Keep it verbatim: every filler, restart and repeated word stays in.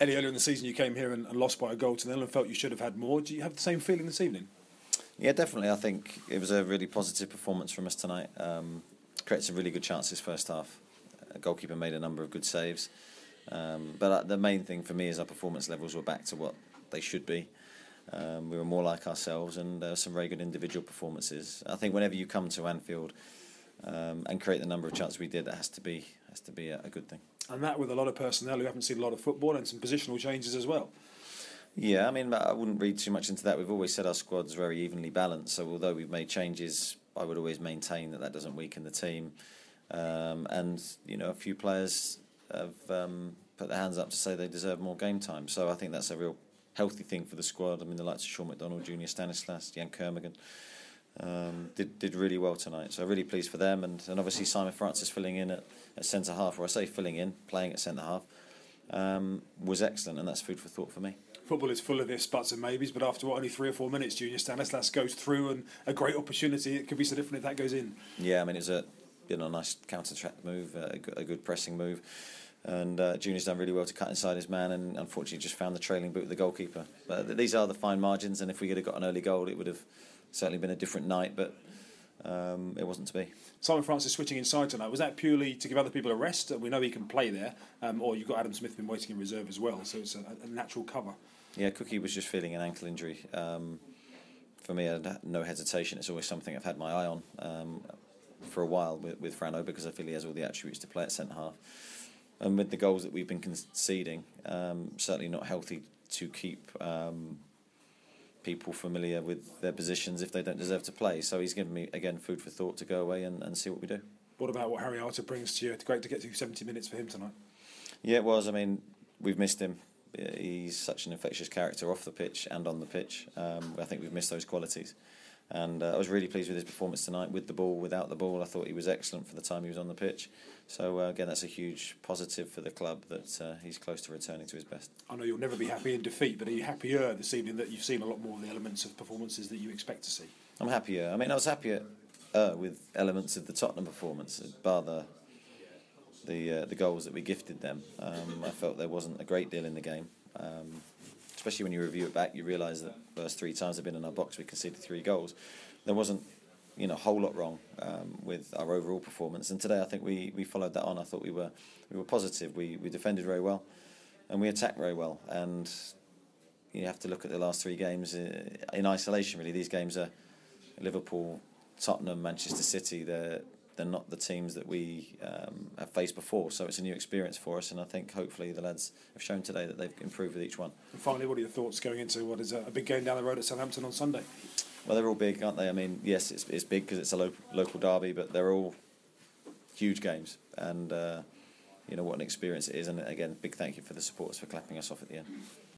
Eddie, earlier in the season you came here and, and lost by a goal to nil and felt you should have had more. Do you have the same feeling this evening? Yeah, definitely. I think it was a really positive performance from us tonight. Um, created some really good chances first half. A goalkeeper made a number of good saves. Um, but uh, the main thing for me is our performance levels were back to what they should be. Um, we were more like ourselves, and there were some very good individual performances. I think whenever you come to Anfield um, and create the number of chances we did, that has to be has to be a, a good thing. And that with a lot of personnel who haven't seen a lot of football and some positional changes as well. Yeah, I mean, I wouldn't read too much into that. We've always said our squad's very evenly balanced, so although we've made changes, I would always maintain that that doesn't weaken the team. Um, and, you know, a few players have um, put their hands up to say they deserve more game time. So I think that's a real healthy thing for the squad. I mean, the likes of Sean McDonald, Junior Stanislas, Jan Kermigan um, did did really well tonight. So really pleased for them. And, and obviously Simon Francis filling in at, at centre-half, or I say filling in, playing at centre-half, um, was excellent, and that's food for thought for me. Football is full of ifs, buts and maybes, but after what, only three or four minutes, Junior Stanislas goes through, and a great opportunity. It could be so different if that goes in. Yeah, I mean, it was a you know, nice counter-attack move, a good, a good pressing move. And uh, Junior's done really well to cut inside his man, and unfortunately just found the trailing boot of the goalkeeper. But these are the fine margins, and if we had got an early goal, it would have certainly been a different night, but um, it wasn't to be. Simon Francis switching inside tonight, was that purely to give other people a rest? We know he can play there, um, or you've got Adam Smith been waiting in reserve as well, so it's a, a natural cover. Yeah, Cookie was just feeling an ankle injury. Um, for me, I had no hesitation. It's always something I've had my eye on um, for a while with, with Frano, because I feel he has all the attributes to play at centre-half. And with the goals that we've been conceding, um, certainly not healthy to keep um, people familiar with their positions if they don't deserve to play. So he's given me, again, food for thought to go away and, and see what we do. What about what Harry Arter brings to you? It's great to get to seventy minutes for him tonight. Yeah, it was. I mean, we've missed him. He's such an infectious character off the pitch and on the pitch. Um, I think we've missed those qualities. And uh, I was really pleased with his performance tonight, with the ball, without the ball. I thought he was excellent for the time he was on the pitch. So, uh, again, that's a huge positive for the club that uh, he's close to returning to his best. I know you'll never be happy in defeat, but are you happier this evening that you've seen a lot more of the elements of performances that you expect to see? I'm happier. I mean, I was happier uh, with elements of the Tottenham performance, bar the, the, uh, the goals that we gifted them. Um, I felt there wasn't a great deal in the game. Um, Especially when you review it back, you realise that the first three times they've been in our box, we conceded three goals. There wasn't, you know, a whole lot wrong um, with our overall performance. And today, I think we, we followed that on. I thought we were we were positive. We we defended very well, and we attacked very well. And you have to look at the last three games in isolation. Really, these games are Liverpool, Tottenham, Manchester City. They're they're not the teams that we um, have faced before, so it's a new experience for us, and I think hopefully the lads have shown today that they've improved with each one. And finally, what are your thoughts going into what is a big game down the road at Southampton on Sunday? Well, they're all big, aren't they? I mean, yes, it's, it's big because it's a lo- local derby, but they're all huge games, and uh, you know what an experience it is. And again, big thank you for the supporters for clapping us off at the end.